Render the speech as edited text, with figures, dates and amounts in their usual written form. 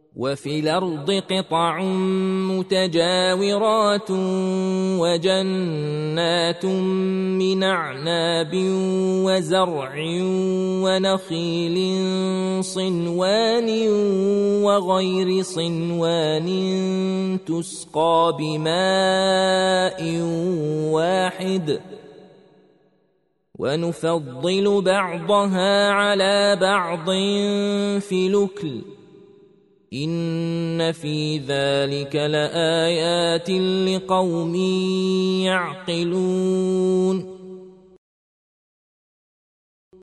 وفي الأرض قطع متجاورات وجنات من أعناب وزرع ونخيل صنوان وغير صنوان تسقى بماء واحد ونفضل بعضها على بعض في الأكل إن في ذلك لآيات لقوم يعقلون